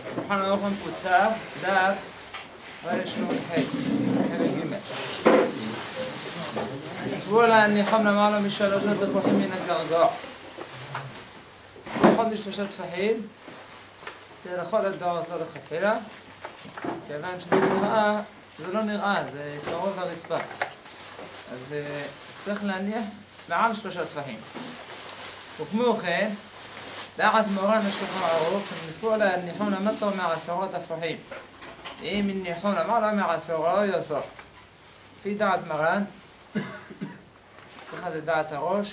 שולחן ערוך מקוצר, דף רנ"ח, חלק ג'. צבו להניחם למעלה משלוש טפחים מן הגרגר. פחות משלושה טפחים, זה לכל הדעות לא לכתחילה, כיוון שזה נראה, זה לא נראה, זה קרוב לרצפה. אז צריך להניח מעל שלושה טפחים. וכמו כן, דעת מורן השולחן ערוך, שנספו להניחם למטר מעשרות טפחים. אם הניחם למעלה מעשרה יוסף. לפי דעת מרן, ככה זה דעת הראש,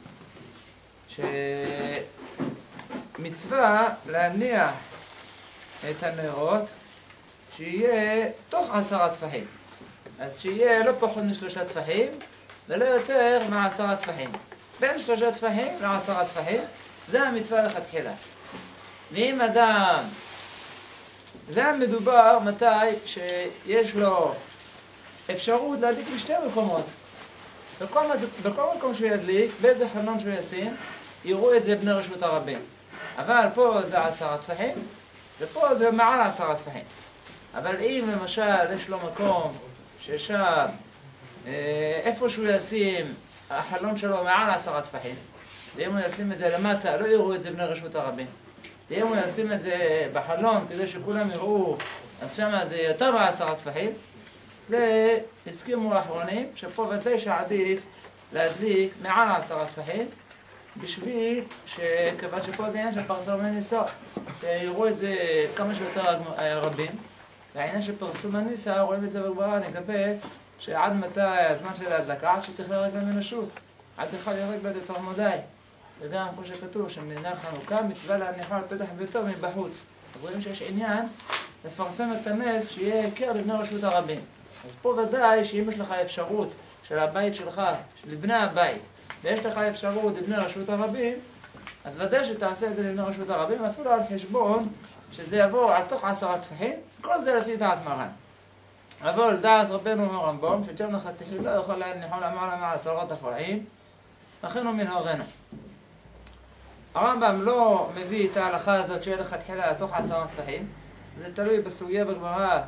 שמצווה להניח את הנרות שיהיה תוך 10 טפחים. אז שיהיה לא פחות משלושה טפחים ולא יותר מ10 טפחים. בין 3 טפחים ל10 טפחים, זה המצווה לכתחילה. ואם אדם, זה מדובר מתי שיש לו אפשרות להדליק בשתי מקומות. בכל מקום שהוא ידליק, באיזה חלון שהוא ישים, יראו את זה בני רשות הרבים. אבל פה זה 10 טפחים, ופה זה מעל 10 טפחים. אבל אם למשל יש לו מקום ששם, איפה שהוא ישים, החלון שלו מעל 10 טפחים, ואם הוא ישים את זה למטה, לא יראו את זה בני רשות הרבים. ואם הוא ישים את זה בחלון כדי שכולם יראו, אז שם זה יותר מ10 טפחים. הסכימו האחרונים שפה ודאי שעדיף להדליק מעל 10 טפחים, בשביל שכיוון שפה זה עניין של פרסום הניסה, שיראו את זה כמה שיותר רבים. והעניין של פרסום הניסה, רואים את זה בגמרא, לגבי שעד מתי הזמן של ההדלקה, עד שתכלה רגל מנשות, עד תוכל ירק בה לתרמודי. וגם כמו שכתוב, שמנהר חנוכה מצווה להניחה על פתח ביתו מבחוץ. אז רואים שיש עניין לפרסם את הנס שיהיה היכר לבני רשות הרבים. אז פה ודאי שאם יש לך אפשרות של הבית שלך, של בני הבית, ויש לך אפשרות לבני רשות הרבים, אז ודאי שתעשה את זה לבני רשות הרבים, אפילו על חשבון שזה יבוא על תוך 10 טפחים, כל זה לפי דעת מרן. אבל דעת רבנו הרמב"ם, שג'ם לכתחילה לא יכול להניחו למעלה מ10 טפחים, לכן הוא מנהרנו. הרמב"ם לא מביא את ההלכה הזאת שיהיה לכתחילה תוך 10 טפחים, זה תלוי בסוגיה בגמרא,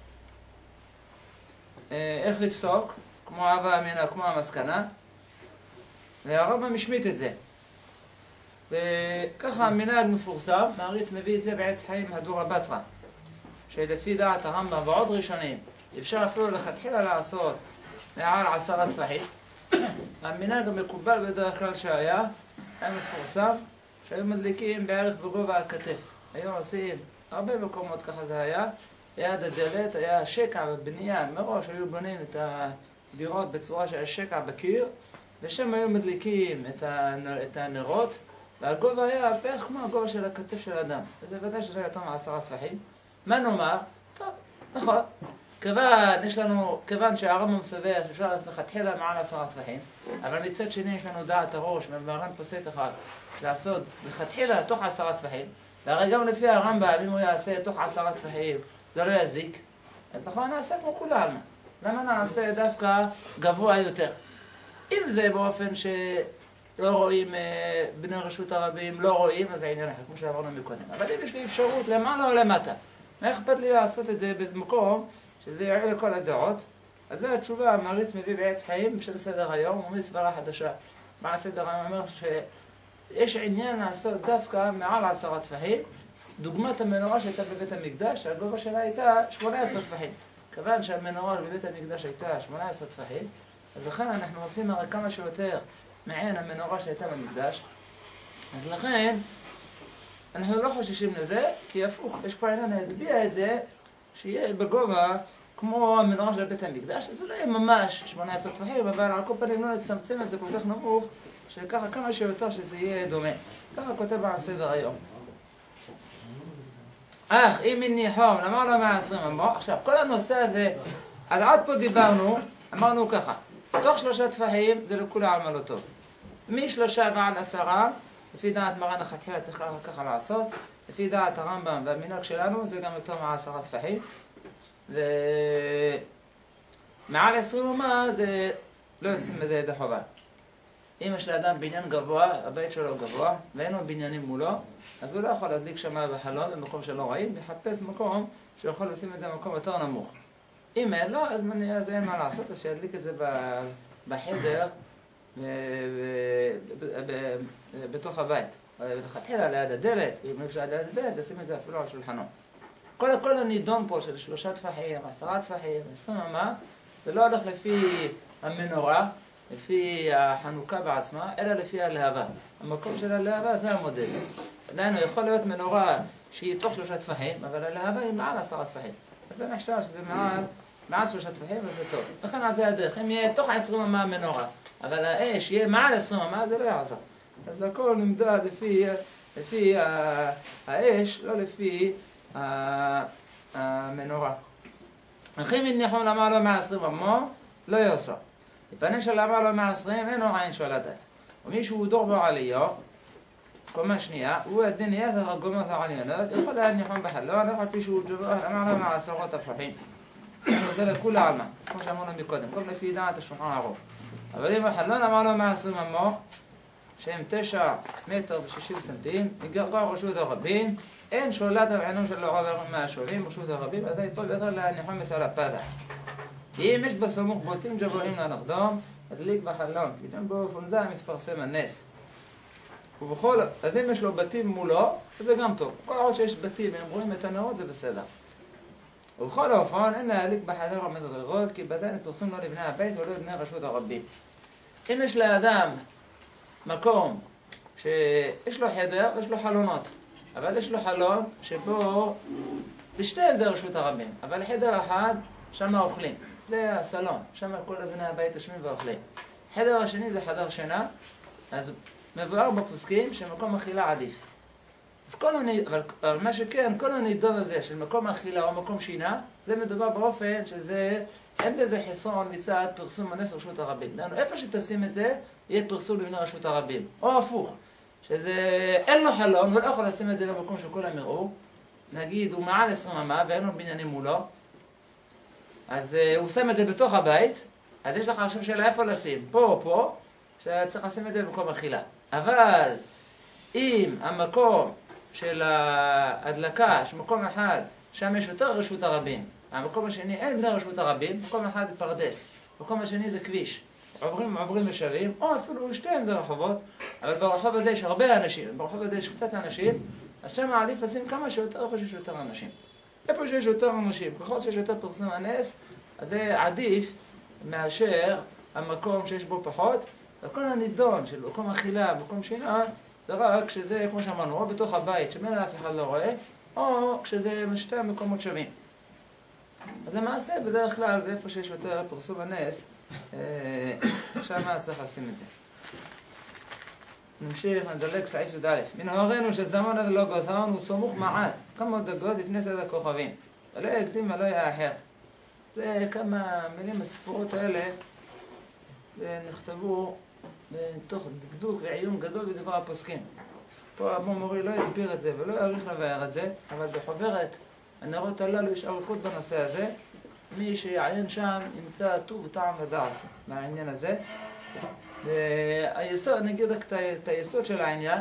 איך לפסוק, כמו אבא אמינה, כמו המסקנה, והרמב"ם משמיט את זה. וככה המנהג מפורסם, מעריץ מביא את זה בעץ חיים הדור הבטרה, שלפי דעת הרמב"ם ועוד ראשונים, אפשר אפילו לכתחילה לעשות מעל 10 טפחים. המנהג המקובל בדרך כלל היה מפורסם, שהיו מדליקים בערך בגובה הכתף. היו עושים הרבה מקומות, ככה זה היה. ליד הדלת היה שקע בבנייה, מראש היו בונים את הדירות בצורה שהיה שקע בקיר, ושם היו מדליקים את הנרות, והגובה היה בערך כמו הגובה של הכתף של אדם. וזה ודאי שזה יותר מ10 טפחים. מה נאמר? טוב, נכון. כיוון שהרמב"ם סובר שאפשר לכתחילה מעל 10 טפחים, אבל מצד שני יש לנו דעת הראש, ומרן פוסק אחד, לעשות לכתחילה תוך 10 טפחים, והרי גם לפי הרמב"ם, אם הוא יעשה תוך 10 טפחים, זה לא יזיק, אז נכון נעשה כמו כולנו. למה נעשה דווקא גבוה יותר? אם זה באופן שלא רואים בני רשות הרבים, לא רואים, אז זה עניין אחר, כמו שאמרנו מקודם. אבל אם יש לי אפשרות למעלה או למטה, מה אכפת לי לעשות את זה במקום שזה יעיל לכל הדעות? אז זו התשובה, המעריץ מביא בעץ חיים בשביל סדר היום, הוא מביא סברה חדשה. מה הסדר היום אומר שיש עניין לעשות דווקא מעל 10 טפחים, דוגמת המנורה שהייתה בבית המקדש, הגובה שלה הייתה 18 טפחים. כיוון שהמנורה בבית המקדש הייתה 18 טפחים, אז לכן אנחנו עושים הרי כמה שיותר מעין המנורה שהייתה במקדש. אז לכן אנחנו לא חוששים לזה, כי הפוך, יש פה עניין להגביה את זה, שיהיה בגובה כמו המנורה של בית המקדש, אז זה לא יהיה ממש 18 טפחים, אבל על כל פנים לא לצמצם את זה כל כך נמוך, שככה כמה שיותר שזה יהיה דומה. ככה כותב על סדר היום. אם הניחם למעלה מ20 אמר, עכשיו כל הנושא הזה, אז עד פה דיברנו, אמרנו ככה, תוך 3 טפחים זה לכולה על מה לא טוב. מ3 ועד 10, לפי דעת מרן לכתחילה צריך ככה לעשות, לפי דעת הרמב"ם והמנהג שלנו זה גם יותר מ10 טפחים, ומעל 20 אמה זה לא יוצאים מזה ידי חובה. אם יש לאדם בניין גבוה, הבית שלו גבוה, ואין לו בניינים מולו, אז הוא לא יכול להדליק שם בחלון במקום שלא רואים, לחפש מקום שהוא יכול לשים את זה במקום יותר נמוך. אם אין לו, אז אין מה לעשות, אז שידליק את זה בחדר, בתוך הבית. לכתחילה ליד הדלת, אם אפשר ליד הדלת, לשים את זה אפילו על שולחנו. כל הנידון פה של 3 טפחים, 10 טפחים, 20 אמה, זה לא הולך לפי המנורה, לפי החנוכה בעצמה, אלא לפי הלהבה. המקום של הלהבה זה המודל. עדיין יכול להיות מנורה שהיא תוך 3 טפחים, אבל הלהבה היא מעל 10 טפחים. אז זה נחשב שזה מעל 3 טפחים וזה טוב. לכן על זה הדרך. אם יהיה תוך 20 אמה מנורה, אבל האש יהיה מעל 20 אמה, זה לא יעזור. אז הכל נמדד לפי האש, לא לפי המנורה. אחי מניחום למה לא 120 אמו, לא יעזור. מפני שלמה לא 120 אינו עין שולטת. ומישהו דור בעליו, קומה שנייה, הוא הדין יתר הגומות העליונות, יכול להניחום בחלון, אף על פי שהוא ג'ובר, אמר לו 10 טפחים. זה לכולה עלמה, כמו שאמרנו מקודם, כל לפי דעת השולחן ערוך. אבל אם החלון אמר לו 120 אמו, שהם 9 מטר ו60 סנטים, יגרר רשות הרבים, אין שולט על עינו של עובר מהשובים, רשות הרבים, אז זה טוב יותר להניחום מסל הפתח. אם יש בסמוך בוטים ג'בורים לנחדום, הדליק בחלון, כי גם באופן זה מתפרסם הנס. ובכל, אז אם יש לו בתים מולו, אז זה גם טוב. כל עוד שיש בתים והם רואים את הנאות, זה בסדר. ובכל האופן, אין להדליק בחדר המדרגות, כי בזה נתפרסם לא לבני הבית ולא לבני רשות הרבים. אם יש לאדם מקום שיש לו חדר ויש לו חלונות, אבל יש לו חלון שבו בשתיהם זה רשות הרבים, אבל חדר אחד שם אוכלים. זה הסלון, שם כל בני הבית יושבים ואוכלים. חדר השני זה חדר שינה, אז מבואר בפוסקים שמקום אכילה עדיף. אז אבל מה שכן, כל הנידון הזה של מקום אכילה או מקום שינה, זה מדובר באופן שזה, אין בזה חסרון מצד פרסום הנס רשות הרבים. דנו, איפה שתשים את זה, יהיה פרסום לבני רשות הרבים. או הפוך, שזה אין לו חלון, הוא לא יכול לשים את זה במקום שכולם יראו. נגיד, הוא מעל 20 אמה ואין לו בניינים מולו, אז הוא שם את זה בתוך הבית, אז יש לך עכשיו שאלה איפה לשים, פה או פה, שצריך לשים את זה במקום אכילה. אבל אם המקום של ההדלקה, שמקום אחד, שם יש יותר רשות הרבים, המקום השני אין בני רשות הרבים, מקום אחד זה פרדס, מקום השני זה כביש, עוברים ושבים, או אפילו שתיהם זה רחובות, אבל ברחוב הזה יש הרבה אנשים, ברחוב הזה יש קצת אנשים, אז שם עדיף לשים כמה שיותר איפה שיש יותר אנשים. איפה שיש יותר אנשים, ככל שיש יותר פרסום הנס, אז זה עדיף מאשר המקום שיש בו פחות. וכל הנידון של מקום אכילה, מקום שינה, זה רק כשזה, כמו שאמרנו, או בתוך הבית שמילא אף אחד לא רואה, או כשזה משתי המקומות שווים. אז למעשה, בדרך כלל, זה איפה שיש יותר פרסום הנס, שם צריך לשים את זה. נמשיך, נדלק סעיף י"א. מן הורינו שזמן הזה לא גזרון, הוא סמוך מעט, כמה דקות לפני סדר הכוכבים. ולא יקדים ולא יאחר. זה כמה מילים הספורות האלה, נכתבו בתוך דקדוק ועיון גדול בדבר הפוסקים. פה אבו מורי לא הסביר את זה ולא יאריך לבאר את זה, אבל בחוברת הנרות הללו יש אריכות בנושא הזה. מי שיעיין שם ימצא טוב טעם ודעת מהעניין הזה. היסוד, נגיד רק את היסוד של העניין,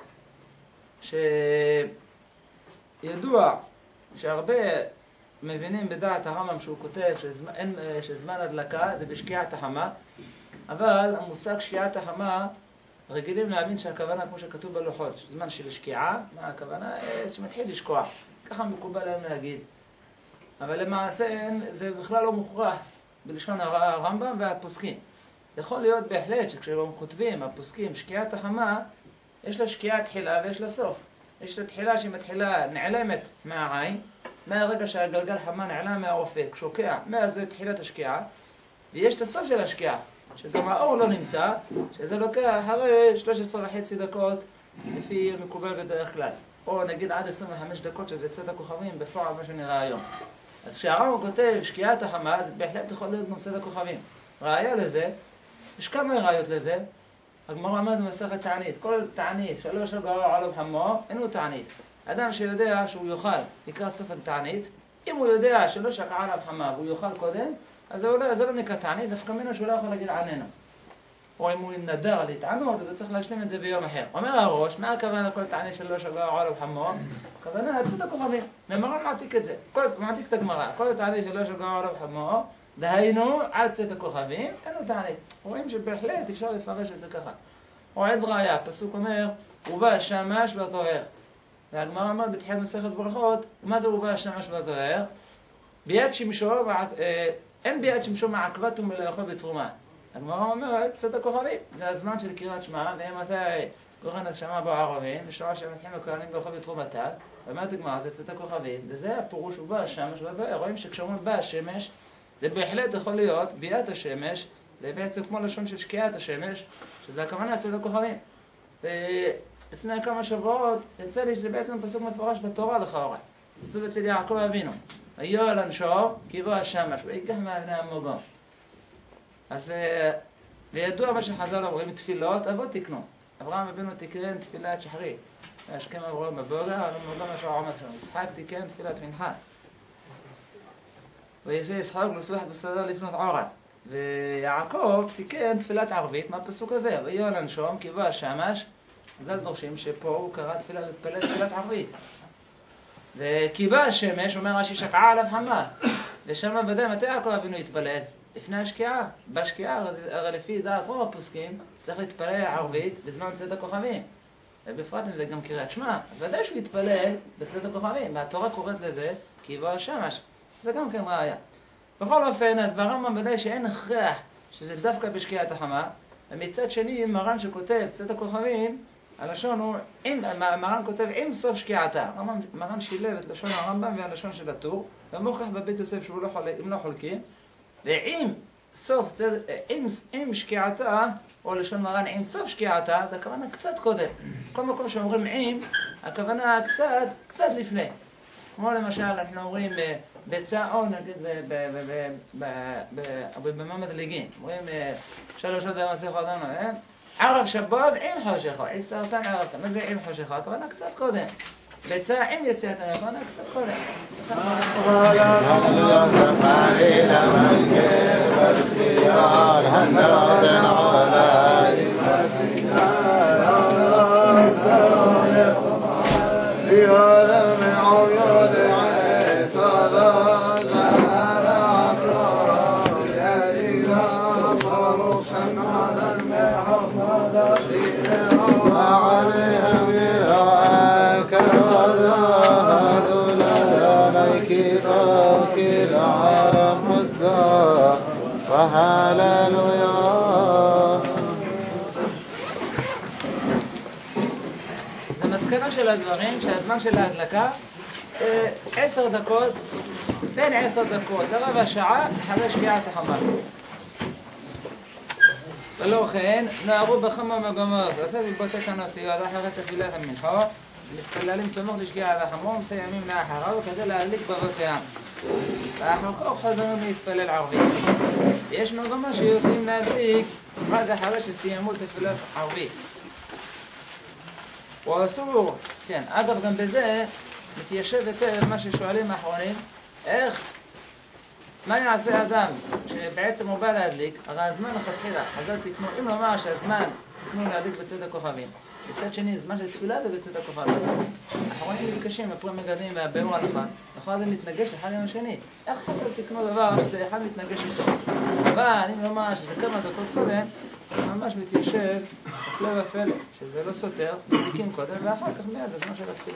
שידוע שהרבה מבינים בדעת הרמב"ם שהוא כותב שזמן הדלקה זה בשקיעת החמה, אבל המושג שקיעת החמה רגילים להאמין שהכוונה כמו שכתוב בלוחות, זמן של שקיעה, מה הכוונה? שמתחיל לשקוע, ככה מקובל להם להגיד. אבל למעשה זה בכלל לא מוכרח בלשון הרמב"ם והפוסקים. יכול להיות בהחלט שכשהם כותבים, הפוסקים, שקיעת החמה, יש לה שקיעה תחילה ויש לה סוף. יש לה תחילה שהיא מתחילה נעלמת מהעין, מהרגע שהגלגל חמה נעלם מהאופק, שוקע, זה תחילת השקיעה, ויש את הסוף של השקיעה, שגם האור לא נמצא, שזה לוקח אחרי 13.5 דקות, לפי מקובל בדרך כלל. או נגיד עד 25 דקות שזה צאת הכוכבים, בפועל מה שנראה היום. אז כשהרמב"ם כותב שקיעת החמה, זה בהחלט יכול להיות גם צאת הכוכבים. ראיה לזה, יש כמה ראיות לזה, הגמרא אומרת במסכת תענית, כל תענית שלא שגר עליו חמו, אינו תענית. אדם שיודע שהוא יאכל לקראת סוף התענית, אם הוא יודע שלא שקע עליו חמה והוא יאכל קודם, אז זה לא נקרא תענית, דווקא ממנו שהוא לא יכול להגיד עננו. או אם הוא נדר להתענות, אז הוא צריך להשלים את זה ביום אחר. אומר הראש, מה הכוונה כל תענה שלו של גאו עולו וחמו? הכוונה צאת הכוכבים. ממרן מעתיק את זה. מעתיק את הגמרא. כל תענה שלו של גאו עולו וחמו, דהיינו עד צאת הכוכבים, אין לו תענה. רואים שבהחלט אפשר לפרש את זה ככה. או עד ראיה, הפסוק אומר, ובא השמש והטוהר. והגמרא אומר בתחילת מסכת ברכות, מה זה ובא השמש והטוהר? ביד שמשו, אין ביד שמשו מעכבת ומלאכו בתרומה. הגמרא אומרת, צאת הכוכבים. זה הזמן של קריאת שמע, ומתי קורן השמה בו ערבים, בשעה שמתחילים הכהנים לאכול בתרומתה, ואומרת הגמרא, זה צאת הכוכבים, וזה הפירוש ובא השמש והטוהר. רואים שכשאומרים בא השמש, זה בהחלט יכול להיות ביאת השמש, זה בעצם כמו לשון של שקיעת השמש, שזה הכוונה צאת הכוכבים. ולפני כמה שבועות יצא לי שזה בעצם פסוק מפורש בתורה לכאורה. כתוב אצל יעקב אבינו, ויואל אנשו כי בא השמש, ויקח מעבני המוגו. אז וידוע מה שחז"ל אומרים תפילות, אבות תקנו. אברהם אבינו תיקן תפילת שחרית. והשכם אברהם בבוקר, אבל מוגו משהו עומד שלנו. יצחק תיקן תפילת מנחה. וישי יצחק לסלוח בסדר לפנות עורף. ויעקב תיקן תפילת ערבית מהפסוק הזה. ויואל אנשום כי בא השמש. אז אל דורשים שפה הוא קרא תפילת ערבית. וכי בא השמש, אומר רש"י שקעה עליו חמה. ושם ודאי מתי יעקב אבינו התפלל? לפני השקיעה. בשקיעה, הרי לפי דעת רוב הפוסקים, צריך להתפלל ערבית בזמן צאת הכוכבים. ובפרט אם זה גם קריאת שמע, ודאי שהוא יתפלל בצאת הכוכבים. והתורה קוראת לזה כי בא השמש. זה גם כן ראיה. בכל אופן, אז ברמב"ם ודאי שאין הכרח שזה דווקא בשקיעת החמה. ומצד שני, מרן שכותב צאת הכוכבים, הלשון הוא, מרן כותב עם סוף שקיעתה. מרן שילב את לשון הרמב"ם והלשון של הטור, ומוכח בבית יוסף שהוא לא חולקים, ועם סוף, עם שקיעתה, או לשון מרן עם סוף שקיעתה, זה הכוונה קצת קודם. כל מקום שאומרים עם, הכוונה קצת לפני. כמו למשל, אנחנו אומרים בצע או נגיד במעמד הליגין. אומרים שלוש עוד המסך עודנו, ערב שבת עם חושכו, עשרתן ערבתן. מה זה עם חושכו? הכוונה קצת קודם. בצע עם יציאתן, הכוונה קצת קודם. זה מסקנה של הדברים שהזמן של ההדלקה 10 דקות, בין 10 דקות לרבע שעה אחרי שקיעת החמה. ולא כן, נערו בכמה מגמות, עשה לבוטק הנוסיות אחרי תפילת המנחה, מתפללים סמוך לשקיעת החמה ומסיימים לאחריו כדי להדליק בבותיהם. ואחר כך חזרנו להתפלל ערבית. יש מגמה שיוצאים להדליק רק אחרי שסיימו תפילת ערבית. ואסור, כן, אגב גם בזה מתיישב היטב מה ששואלים האחרונים, מה יעשה אדם שבעצם הוא בא להדליק, הרי הזמן לכתחילה, חז"ל תיתנו, אם לומר שהזמן תיתנו להדליק בצאת הכוכבים, בצד שני, זמן של תפילה זה בצאת הכוכבים. האחרונים מתקשים, הפרי מגדים והביאו הלכה, נכון זה מתנגש אחד עם השני. איך חז"ל תקנו דבר שאחד מתנגש איתו? אבל אם לומר שזה כמה דקות קודם, ממש מתיישב הפלא ופלא, שזה לא סותר, מדליקים קודם ואחר כך מיד זה זמן של התפילה.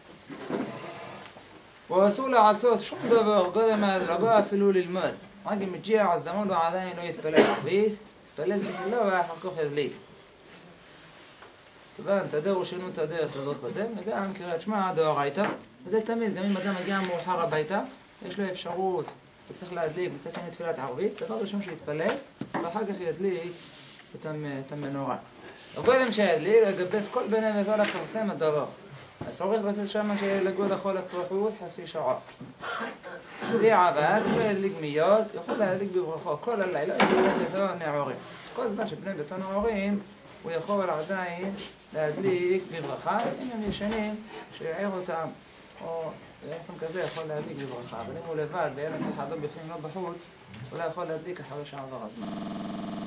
ואסור לעשות שום דבר קודם ההדלקה אפילו ללמוד. רק אם מגיע הזמן ועדיין לא יתפלל ערבית, יתפלל תפילה ואחר כך ידליק. כיוון תדר ושינו תדר קודם, וגם קריאת שמע דאורייתא. וזה תמיד, גם אם אדם מגיע מאוחר הביתה, יש לו אפשרות, הוא צריך להדליק מצד שני תפילת ערבית, דבר ראשון שיתפלל, ואחר כך ידליק את המנורה. וקודם שידליק, יגבס כל בני ביתו לפרסם הדבר. אז עורך בצד שמה שלגו לכל הפרחות חצי שעה. בלי עבד, לא ידליק מיד, יכול להדליק בברכו כל הלילה, ידליק ביתו נעורים. כל זמן שבני ביתו נעורים, הוא יכול עדיין להדליק בברכה, אם הם ישנים, שיעיר אותם, או באופן כזה יכול להדליק בברכה. אבל אם הוא לבד, ואין אף אחד לא בפנים לא בחוץ, הוא לא יכול להדליק אחרי שעבר הזמן.